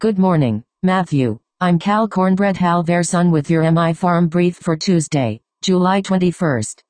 Good morning, Matthew. I'm Cal Cornbread Halverson with your MI Farm Brief for Tuesday, July 21st,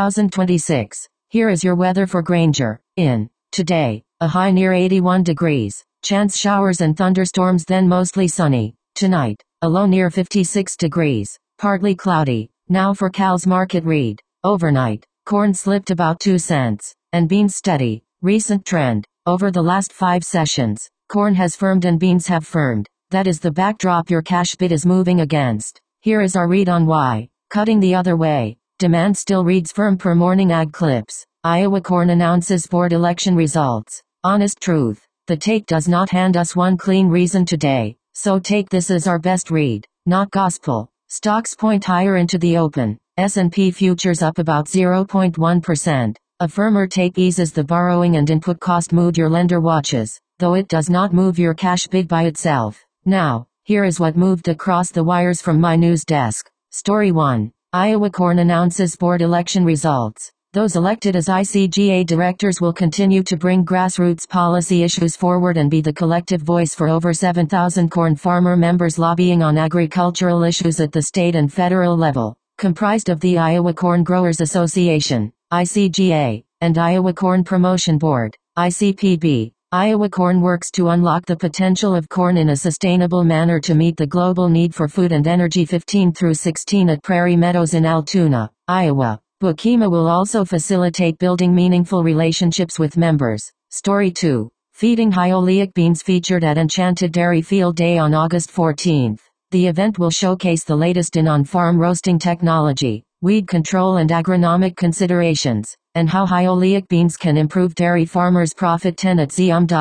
2026. Here is your weather for Granger. Today, a high near 81 degrees, chance showers and thunderstorms, then mostly sunny. Tonight, a low near 56 degrees, partly cloudy. Now for Cal's market read. Overnight, corn slipped about 2 cents, and beans steady. Recent trend. Over the last 5 sessions, corn has firmed and beans have firmed. That is the backdrop your cash bid is moving against. Here is our read on why. Cutting the other way. Demand still reads firm per Morning Ag Clips. Iowa corn announces board election results. Honest truth. The tape does not hand us one clean reason today, so take this as our best read, not gospel. Stocks point higher into the open. S&P futures up about 0.1%. A firmer tape eases the borrowing and input cost mood your lender watches, though it does not move your cash bid by itself. Now, here is what moved across the wires from my news desk. Story 1. Iowa corn announces board election results. Those elected as ICGA directors will continue to bring grassroots policy issues forward and be the collective voice for over 7,000 corn farmer members lobbying on agricultural issues at the state and federal level, comprised of the Iowa Corn Growers Association, ICGA, and Iowa Corn Promotion Board, ICPB. Iowa Corn works to unlock the potential of corn in a sustainable manner to meet the global need for food and energy. 15 through 16 at Prairie Meadows in Altoona, Iowa. Bukima will also facilitate building meaningful relationships with members. Story 2. Feeding high oleic beans featured at Enchanted Dairy Field Day on August 14th. The event will showcase the latest in on-farm roasting technology, weed control and agronomic considerations, and how high oleic beans can improve dairy farmers' profit. 10 at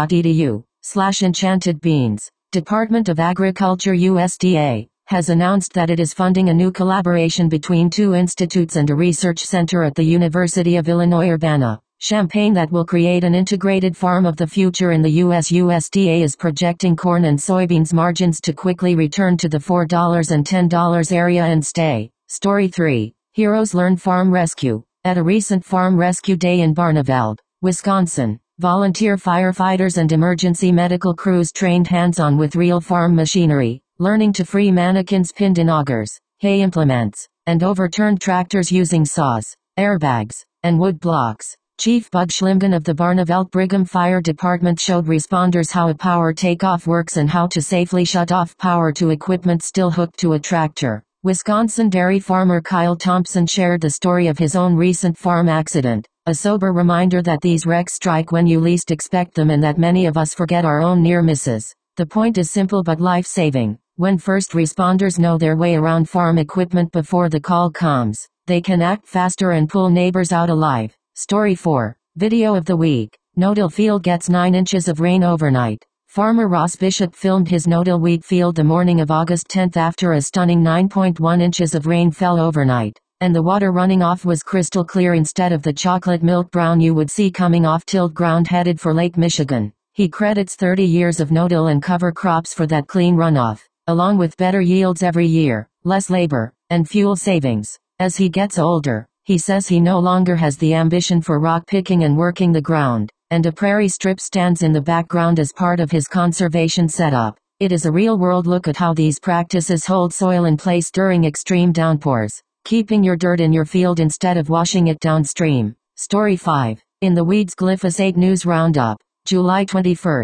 zum.edu/enchanted beans. Department of Agriculture USDA has announced that it is funding a new collaboration between 2 institutes and a research center at the University of Illinois Urbana-Champaign that will create an integrated farm of the future in the U.S. USDA is projecting corn and soybeans margins to quickly return to the $4 and $10 area and stay. Story 3. Heroes learn farm rescue. At a recent farm rescue day in Barneveld, Wisconsin, volunteer firefighters and emergency medical crews trained hands-on with real farm machinery, learning to free mannequins pinned in augers, hay implements, and overturned tractors using saws, airbags, and wood blocks. Chief Bud Schlimgen of the Barneveld Brigham Fire Department showed responders how a power takeoff works and how to safely shut off power to equipment still hooked to a tractor. Wisconsin dairy farmer Kyle Thompson shared the story of his own recent farm accident, a sober reminder that these wrecks strike when you least expect them and that many of us forget our own near misses. The point is simple but life-saving. When first responders know their way around farm equipment before the call comes, they can act faster and pull neighbors out alive. Story 4. Video of the week. No-till field gets 9 inches of rain overnight. Farmer Ross Bishop filmed his no-till wheat field the morning of August 10th after a stunning 9.1 inches of rain fell overnight, and the water running off was crystal clear instead of the chocolate milk brown you would see coming off tilled ground headed for Lake Michigan. He credits 30 years of no-till and cover crops for that clean runoff, along with better yields every year, less labor, and fuel savings. As he gets older, he says he no longer has the ambition for rock picking and working the ground, and a prairie strip stands in the background as part of his conservation setup. It is a real-world look at how these practices hold soil in place during extreme downpours, keeping your dirt in your field instead of washing it downstream. Story 5. In the Weeds Glyphosate News Roundup, July 21,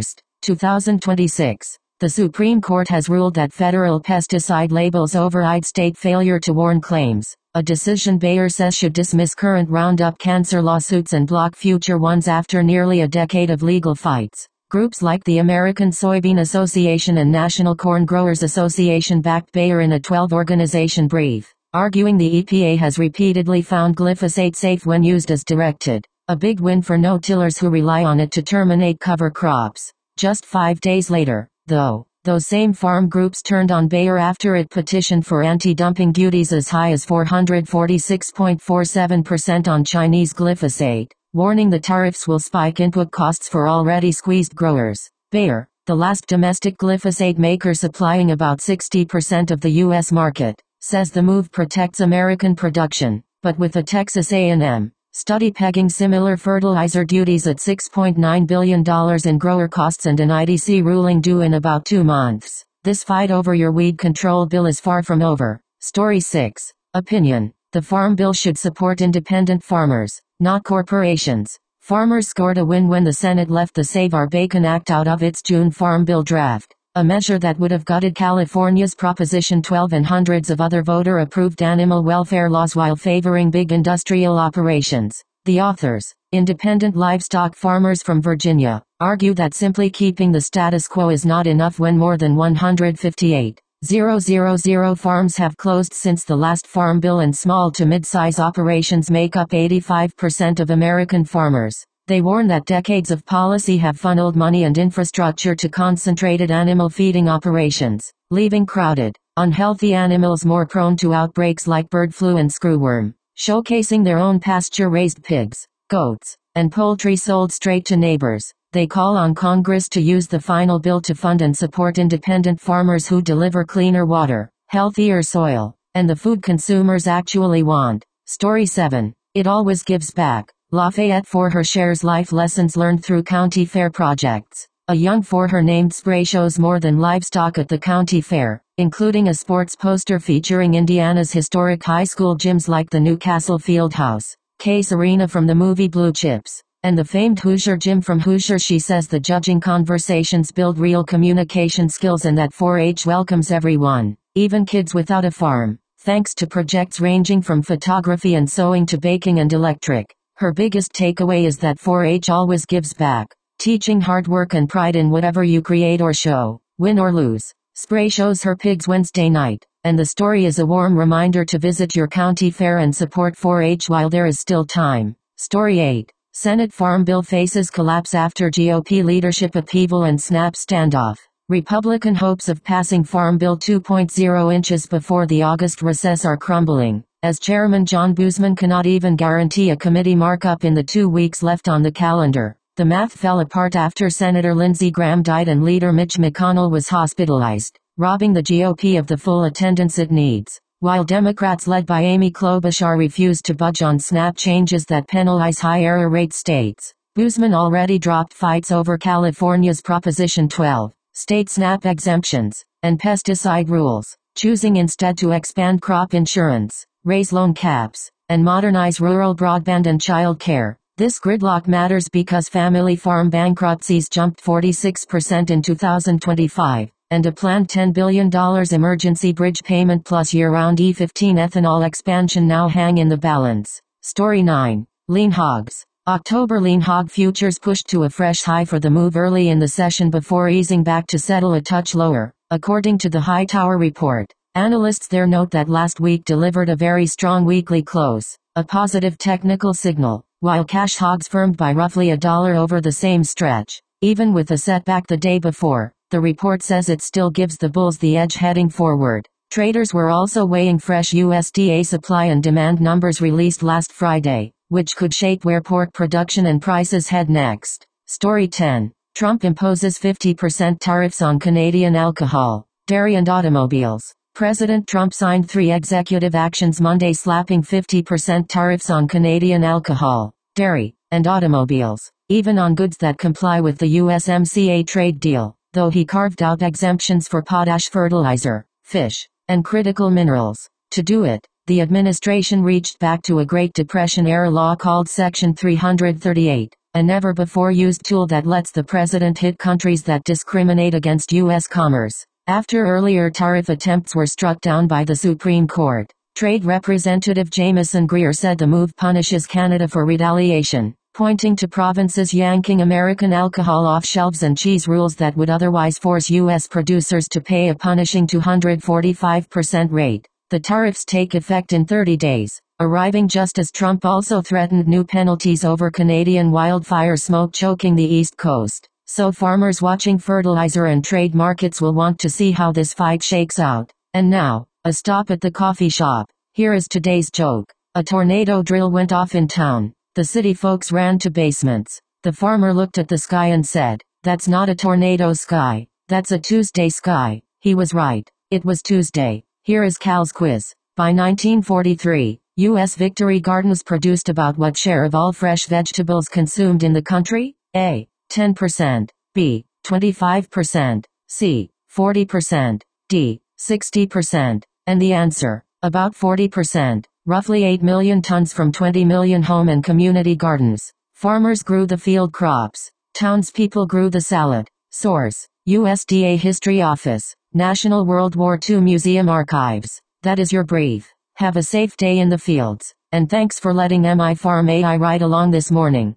2026. The Supreme Court has ruled that federal pesticide labels override state failure to warn claims, a decision Bayer says should dismiss current Roundup cancer lawsuits and block future ones after nearly a decade of legal fights. Groups like the American Soybean Association and National Corn Growers Association backed Bayer in a 12-organization brief, arguing the EPA has repeatedly found glyphosate safe when used as directed, a big win for no-tillers who rely on it to terminate cover crops. Just 5 days later, though, those same farm groups turned on Bayer after it petitioned for anti-dumping duties as high as 446.47% on Chinese glyphosate, warning the tariffs will spike input costs for already squeezed growers. Bayer, the last domestic glyphosate maker supplying about 60% of the U.S. market, says the move protects American production, but with a Texas A&M, Study pegging similar fertilizer duties at $6.9 billion in grower costs and an IDC ruling due in about 2 months. This fight over your weed control bill is far from over. Story 6. Opinion. The Farm Bill should support independent farmers, not corporations. Farmers scored a win when the Senate left the Save Our Bacon Act out of its June Farm Bill draft, a measure that would have gutted California's Proposition 12 and hundreds of other voter-approved animal welfare laws while favoring big industrial operations. The authors, independent livestock farmers from Virginia, argue that simply keeping the status quo is not enough when more than 158,000 farms have closed since the last Farm Bill, and small to mid-size operations make up 85% of American farmers. They warn that decades of policy have funneled money and infrastructure to concentrated animal feeding operations, leaving crowded, unhealthy animals more prone to outbreaks like bird flu and screwworm. Showcasing their own pasture-raised pigs, goats, and poultry sold straight to neighbors, they call on Congress to use the final bill to fund and support independent farmers who deliver cleaner water, healthier soil, and the food consumers actually want. Story 7. It always gives back. Lafayette for her shares life lessons learned through county fair projects. A young for her named spray shows more than livestock at the county fair, including a sports poster featuring Indiana's historic high school gyms like the Newcastle Fieldhouse, Case Arena from the movie Blue Chips, and the famed Hoosier Gym from Hoosier. She says the judging conversations build real communication skills and that 4-H welcomes everyone, even kids without a farm, thanks to projects ranging from photography and sewing to baking and electric. Her biggest takeaway is that 4-H always gives back, teaching hard work and pride in whatever you create or show, win or lose. Spray shows her pigs Wednesday night, and the story is a warm reminder to visit your county fair and support 4-H while there is still time. Story 8. Senate Farm Bill faces collapse after GOP leadership upheaval and snap standoff. Republican hopes of passing Farm Bill 2.0 inches before the August recess are crumbling, as Chairman John Boozman cannot even guarantee a committee markup in the 2 weeks left on the calendar. The math fell apart after Senator Lindsey Graham died and Leader Mitch McConnell was hospitalized, robbing the GOP of the full attendance it needs, while Democrats led by Amy Klobuchar refused to budge on SNAP changes that penalize high error rate states. Boozman already dropped fights over California's Proposition 12, state SNAP exemptions, and pesticide rules, choosing instead to expand crop insurance, raise loan caps, and modernize rural broadband and child care. This gridlock matters because family farm bankruptcies jumped 46% in 2025, and a planned $10 billion emergency bridge payment plus year-round E15 ethanol expansion now hang in the balance. Story 9. Lean hogs. October lean hog futures pushed to a fresh high for the move early in the session before easing back to settle a touch lower, according to the Hightower report. Analysts there note that last week delivered a very strong weekly close, a positive technical signal, while cash hogs firmed by roughly $1 over the same stretch. Even with the setback the day before, the report says it still gives the bulls the edge heading forward. Traders were also weighing fresh USDA supply and demand numbers released last Friday, which could shape where pork production and prices head next. Story 10. Trump imposes 50% tariffs on Canadian alcohol, dairy and automobiles. President Trump signed 3 executive actions Monday slapping 50% tariffs on Canadian alcohol, dairy, and automobiles, even on goods that comply with the USMCA trade deal, though he carved out exemptions for potash fertilizer, fish, and critical minerals. To do it, the administration reached back to a Great Depression-era law called Section 338, a never-before-used tool that lets the president hit countries that discriminate against U.S. commerce. After earlier tariff attempts were struck down by the Supreme Court, Trade Representative Jamieson Greer said the move punishes Canada for retaliation, pointing to provinces yanking American alcohol off shelves and cheese rules that would otherwise force U.S. producers to pay a punishing 245% rate. The tariffs take effect in 30 days, arriving just as Trump also threatened new penalties over Canadian wildfire smoke choking the East Coast. So farmers watching fertilizer and trade markets will want to see how this fight shakes out. And now, a stop at the coffee shop. Here is today's joke. A tornado drill went off in town. The city folks ran to basements. The farmer looked at the sky and said, "That's not a tornado sky. That's a Tuesday sky." He was right. It was Tuesday. Here is Cal's quiz. By 1943, U.S. Victory Gardens produced about what share of all fresh vegetables consumed in the country? A. 10%. B. 25%. C. 40%. D. 60%. And the answer, about 40%. Roughly 8 million tons from 20 million home and community gardens. Farmers grew the field crops. Townspeople grew the salad. Source: USDA History Office, National World War II Museum Archives. That is your brief. Have a safe day in the fields, and thanks for letting MI Farm AI ride along this morning.